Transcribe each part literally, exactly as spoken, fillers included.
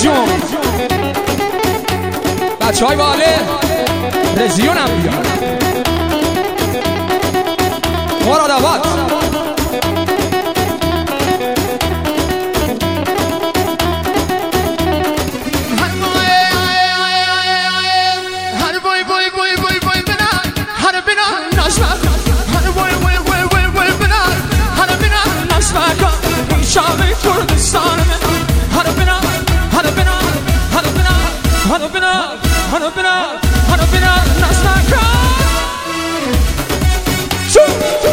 جون بچه های باله رزیون هم بیان مراد آباد شام کردستان من هر بنا هر بنا هر بنا هر بنا هر بنا هر بنا نسمع شو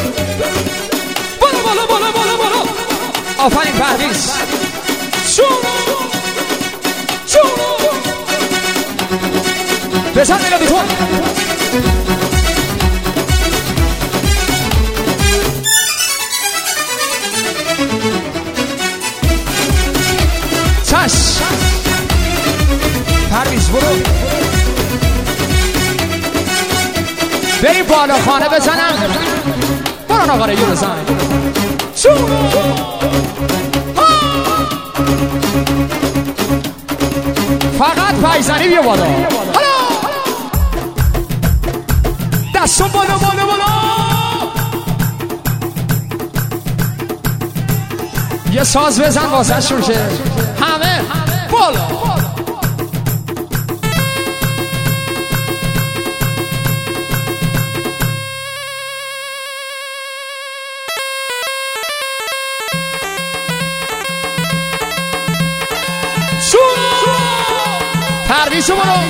بالا بالا بالا بالا بالا آفرین پردیس شو شو بزن میلا بیتون چش پرویز برو بریم بالا خانه بزنم برو ناقاره یو بزن شو فقط پایزنی بیا بالا دستم بالا بالا بالا یه ساز بزن واسه شون شه همه بالا شو پرویزو برو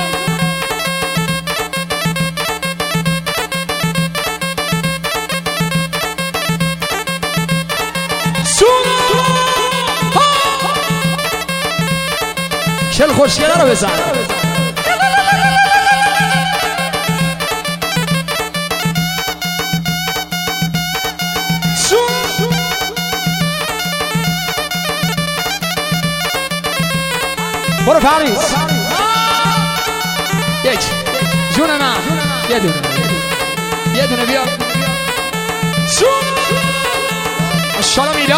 شل خوشگله رو بزن برو پریز یک جون من یه دونه یه دونه بیا اشالا میلا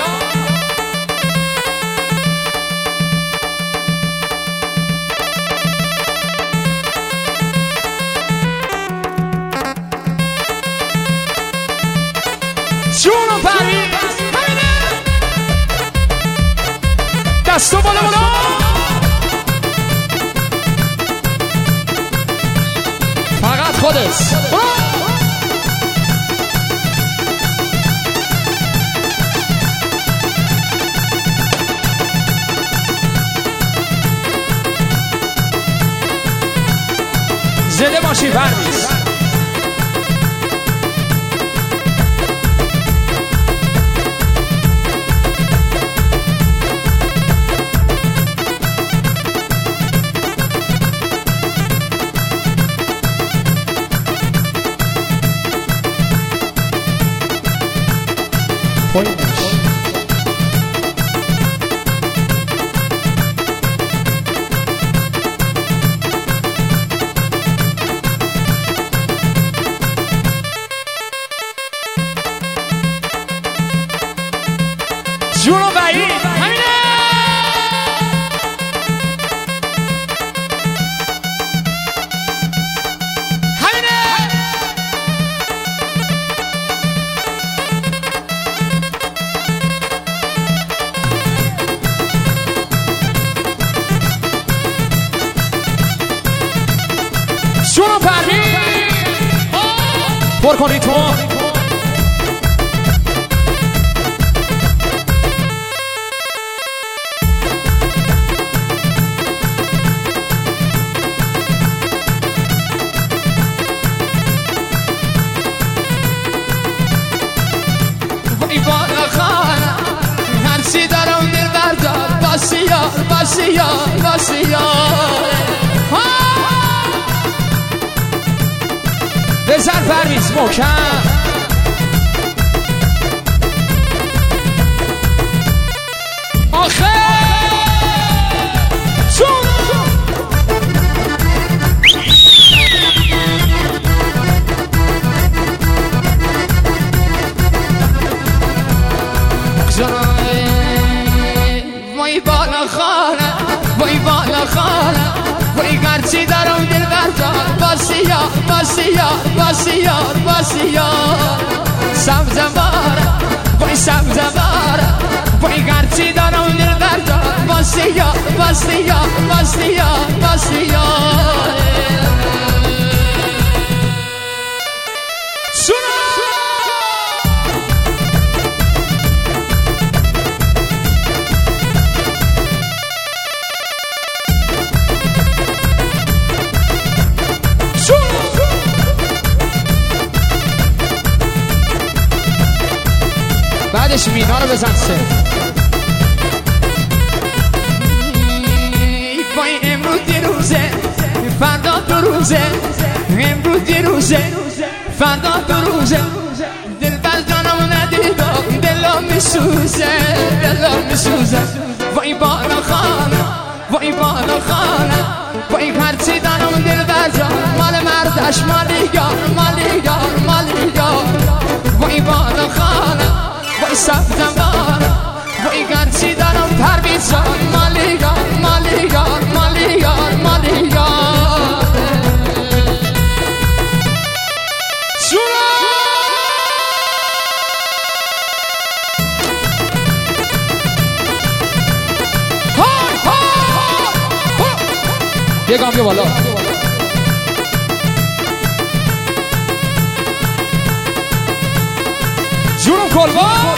جونو پریز دستو بالا بالا فقط خودت زده باشی پرویز جونو بعید همینه همینه جونو بعید پر کن ریتمو هرچی دارم دل بردار باسی یار باسی یار باسی یار بزن پرویز محکم آخه چون وای بالا خانه باسیار باسیار باسیار باسیار سبزوار وای سبزوار وای هرچی دارم دل بردار باسیار باسیار باسیار باسیار بعدش مینا رو بزن سه وای امروز دیروزه فردا دو روزه امروز دیروزه فردا دو روزه دل بز جانم ندیدم دلم میسوزه دلم میسوزه وای بالا خانه وای بالا خانه وای هرچی دارم دل بز مال مردش مالیگار مالیگار مالیگار وای بالا خانه وای سبزوار وای گرچی دارم پرویزان مالیگار مالیگار مالیگار مالیگار شورا های های یه گام بیا بالا جونم کلبان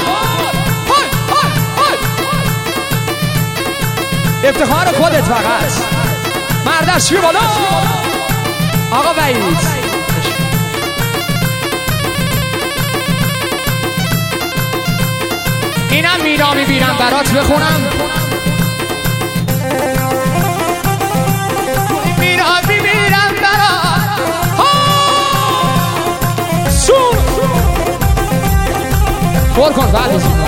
افتخار خودت فقط مردش بی بالا آقا وحید اینم مینا میبیرم برات بخونم مینا میبیرم برات سون پر کن بعد از این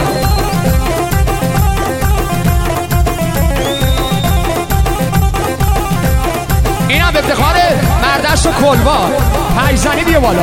اینم به افتخار مردشت و کلبا پنج زنی بیا بالا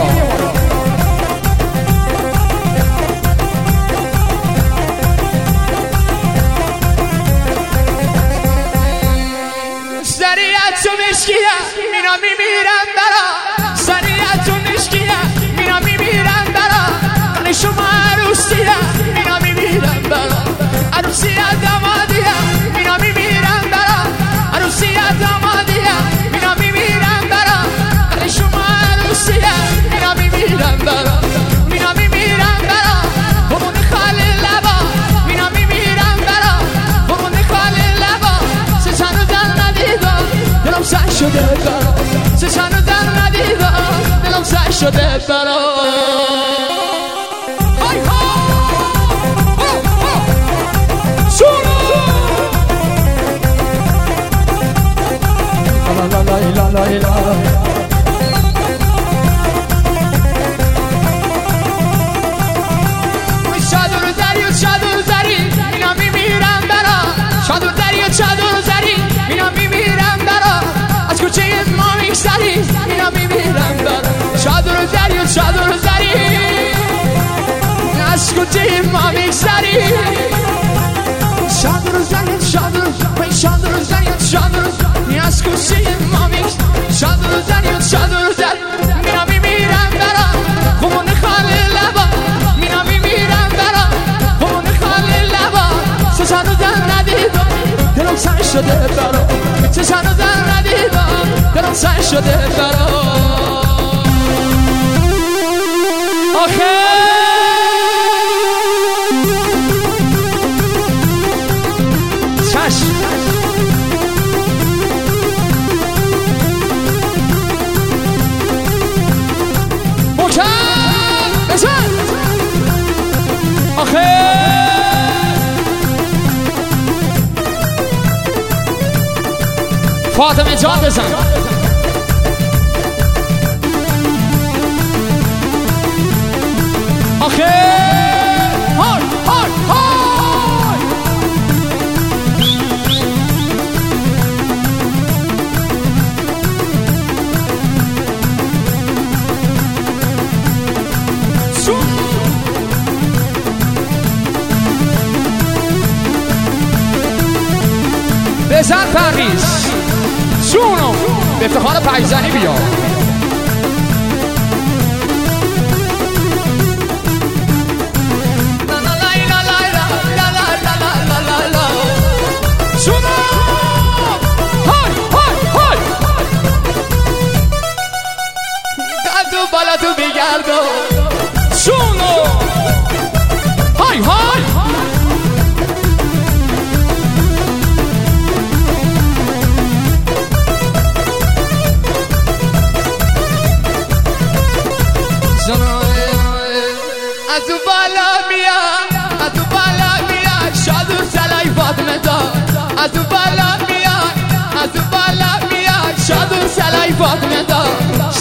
سریعت و مشکیه مینا میمیرم برا سریعت و مشکیه مینا میمیرم برا شما عروسیه مینا میمیرم برا عروسیه دامادیه مینا میمیرم برا عروسیه دامادیه مینا میمیرم برا شما عروسیه مینا میمیرم برا مینا میمیرم برا بمون خالی لبا مینا میمیرم برا بمون خالی لبا سه چند در ندیدم دلم سر شده برا سه چند در ندیدم دلم سر شده برا La la la la شادر دری و شادر دری مینا میمیرم برا شادر دری و شادر دری مینا میمیرم برا از کوچه ما میگذری مینا میمیرم برا شادر دری و شادر دری از کوچه ما میگذری شادر دری شادر وای شادر دری شادر از کوچه ما میگذری شادر دری و شادر دری مینا میمیرم برا خون خالی لبا مینا میمیرم برا خون خالی لبا چشانو در ندیدم دلم سر شده برا چشانو در ندیدم دلم سر شده برا آخه چشم آخه فاطمه جان بزن آخه های های های بزن پرویز شونو به افتخار پنج زنی بیا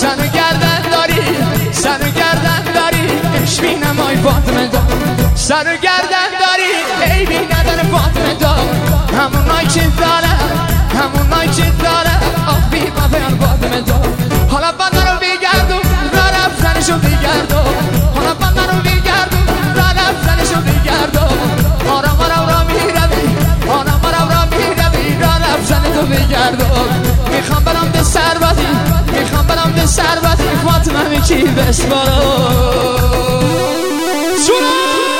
سر گردن داری سر گردن داری عشق بی نمای فاطمه جان سر گردن داری ای بی نداره فاطمه جان همون نای که داره همون نای که داره آخ بی مفیان فاطمه جان حالا بندن رو بگردم را رفتنشو بگردم حالا بندن رو بگردم را رفتنشو بگردم آرام آرام را میروی آرام آرام را میروی را رفتنشو بگردم میخوام برم به ثروتی میخوام برم به ثروتی فاطمه میکی بسپارم شونو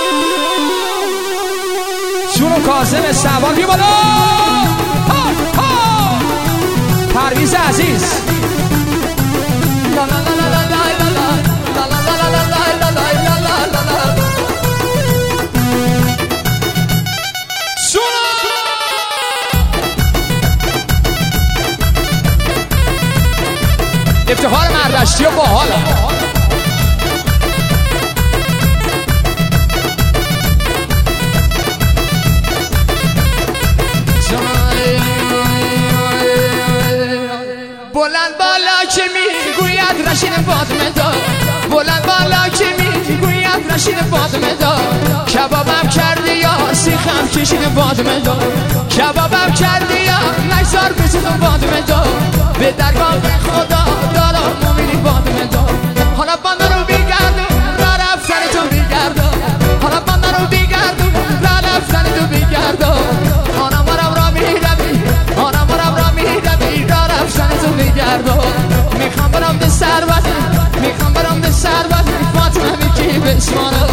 شونو کاظم سوار بی بالا پرویز عزیز لا لا لا لا لا لا لا لا لا لا لا لا لا لا لا شونو افتخار مردشتی و باحاله بلند بالا که میگوید رشید فاطمه دار بلند بالا که میگوید رشید فاطمه دار کبابم کردی یا سیخم کشید فاطمه دار کبابم کردی یا نگذار بسیدم فاطمه دار به درگاه خدا دارم مومنی فاطمه دار حالا بنده رو بگردم را رفتن تو بگردم حالا بنده رو بگردم را رفتن تو بگردم آنم آرام را میروی آنم آرام را میروی را رفتن تو بگردم میخوام برم به ثروت میخوام برم به ثروت فاطمه میکی بسمانم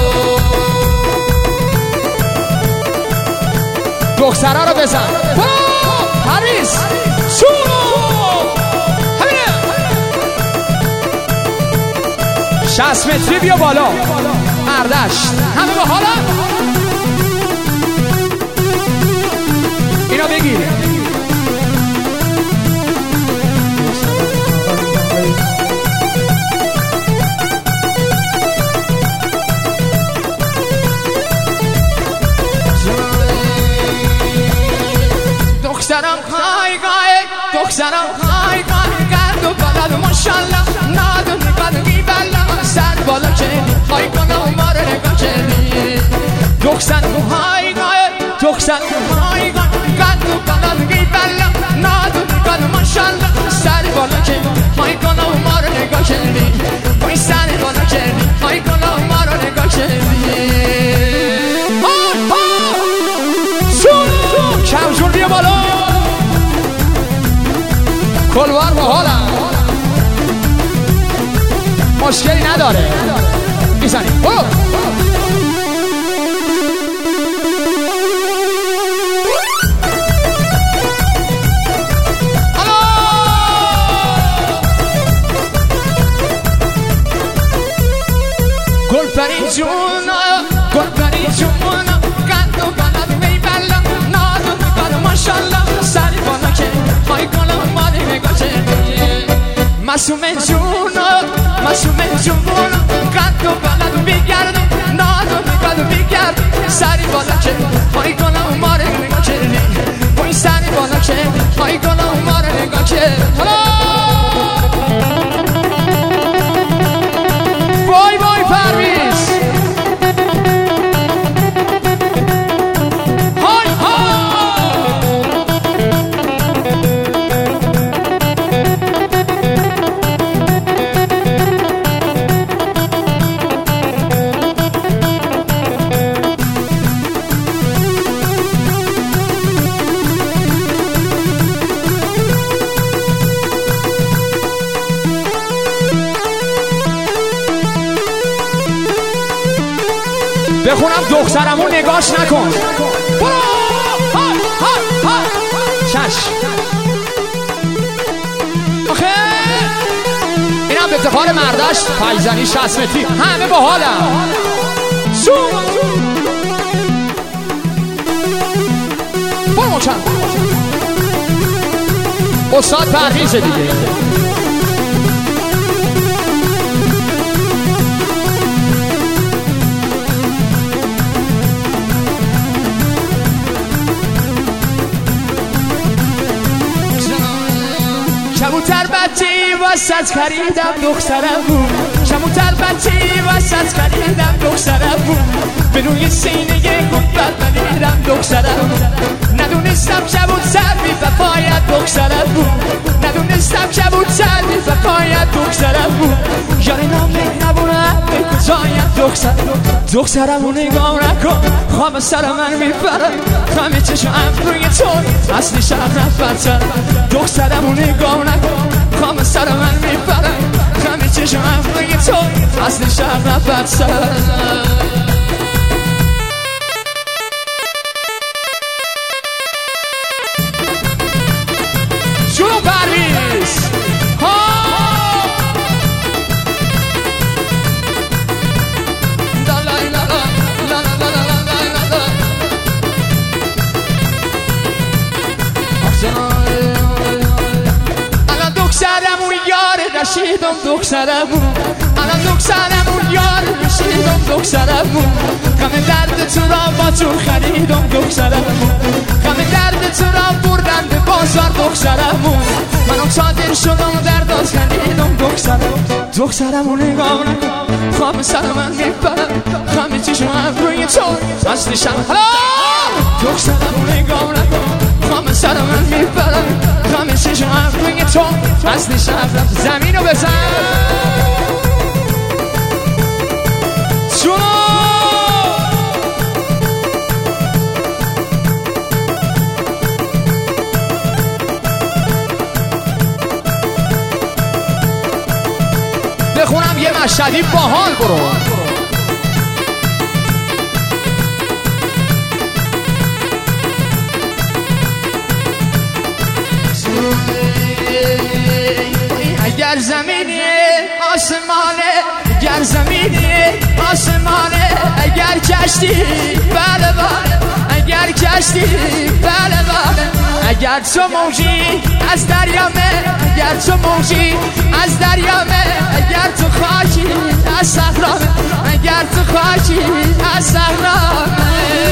دخترها رو بزن پرویز شونو همینه شصت متری بیا بالا اردشت همه با حالا اینا بگیر دخترم های گای دخترم های گای گرد و بلد ماشالله نادون قدمی بلا سر بالا کردی های کنم ما رو نگاه کردی دخترم های گای دخترم های گای گرد و بلدمی بلا نادون قدم ماشالله سر بالا کردی های کنم ما رو نگاه کردی بای سر بالا کردی های کنم ما رو نگاه کردی کمجون بیا بالا کلوار با حالم مشکلی نداره میزنیم برو گلپری جون گلپری جون قد و بلد میبلم نادون بر ماشالله سری بالا که های کنم مالی نگاه کردی مسوم جون مسوم جون قد و بلد بگردم نادون بلد بگردم سری بالا که های کنم مالی نگاه کردی بای سری بالا که های کنم مالی نگاه کردی وای وای پرویز های بخونم دخترمون نگاش نکن برو های های های چشم آخه اینم به افتخار مردشت پایزنی شصت متری همه با حالم سو برو مچن استاد پرویزه دیگه کبوتر بچی واسط خریدم دخترم بود شمو تلبتی واسط خریدم دخترم بود به روی سینه گنبد بلیدم دخترم ندونستم کبوتر بی وفایت دخترم بود ندونستم کبوتر بی وفایت دخترم بود یاری نامه نبونم به کجایت دخترم دخترم رو نگاه نکن خواب سر من میپرم همه چشم روی تو اصلی شب نفتر دخترم رو نگاه نکن خواب سر من میپرم همه چشم روی تو اصلی شب نفتر جون پرویز الان دخترم اون یار رشیدم دخترم الان دخترم اون یار رشیدم دخترم غم درد تو را با جون خریدم دخترم غم درد تو را بردم به بازار دخترم منم صادر شدم در داز خریدم دخترم دخترم رو نگاه نکن خواب سر من میپرم همه چشم روی تو اصلی شم دخترم رو نگاه نکن خواب سر من میپرم همه چشم روی تو اصلی شم زمین رو بزن جون بخونم یه مشهدی باحال برو اگر زمینی آسمانه اگر زمینی آسمانه اگر کشتی بله بله اگر کشتی بله بله اگر تو موجی از دریامه اگر تو موجی از دریامه اگر تو خاکی از صحرامه اگر تو خاکی از صحرامه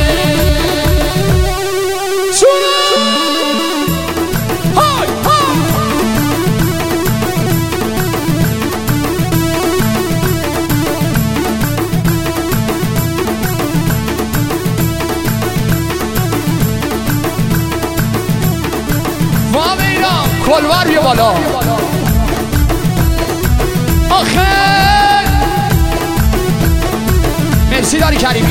کلوار بیا بالا آخر مرسی داری کریمی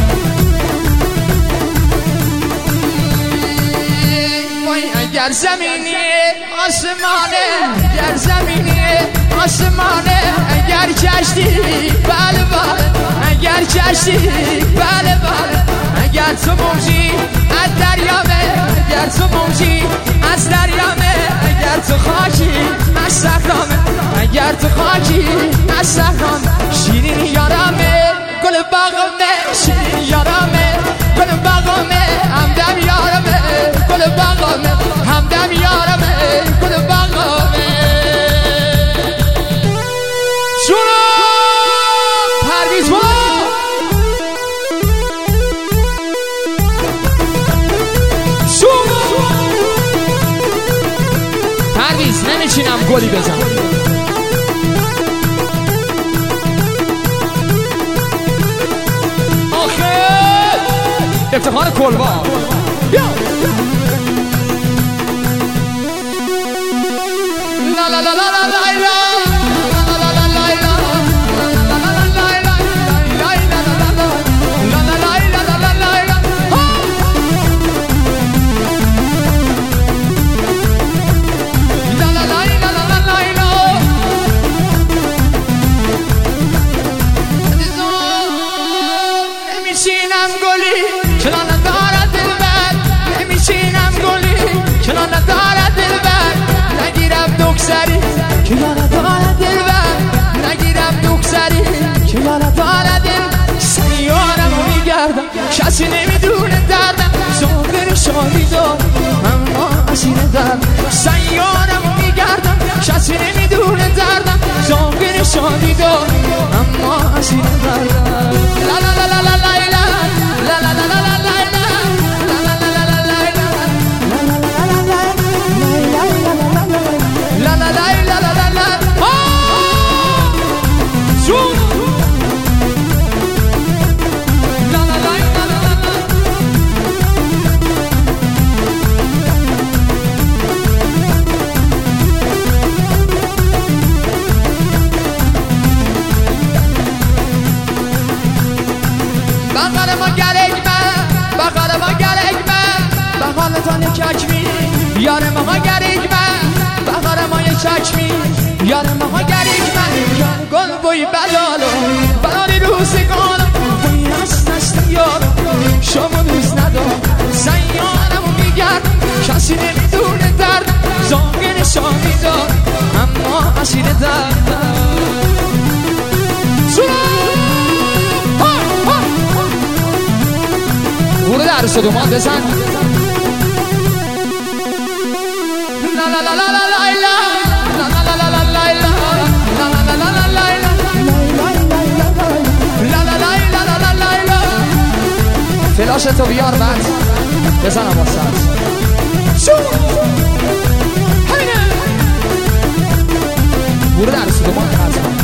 اگر زمینی آسمانه اگر زمینی آسمانه اگر کشتی بله بله اگر کشتی بله بله اگر تو موجی از دریامه اگر تو موجی از دریامه اگر تو خاکی از صحرامه اگر تو خاکی از صحرامه شیرین یارمه گل باغمه شیرین یارمه گل باغمه همدم یارمه گل باغمه همدم یارمه گل باغمه شورا پرویز با شورا پرویز نمیچینم گلی بزن آخر افتخار کلبا بیا لا لا لا لا لا لا که یارا داره دلبر نگیرم دختری که یارا داره دل سیارم رو میگردم کسی نمیدونه دردم زنبر شادی دار اما اسیر درد سیارم رو میگردم کسی نمیدونه دردم زنبر شادی دار اما اسیر دردم لا لا لا لا لا لا لا لا لا لا La la la la la ما گریگ من بهار ما یک چکمی یار ما گریگ من گل بوی بلالو بلالی روزگان بوی هست هست یار شما دوست ندار سیارمو میگرد کسی نمیدونه درد زانگ نشانی دار اما اسیر درد برو در صدومان بزن لا لا لا لا لا لا فلاش تو بیار بعد بزنم واسه برو در صدومان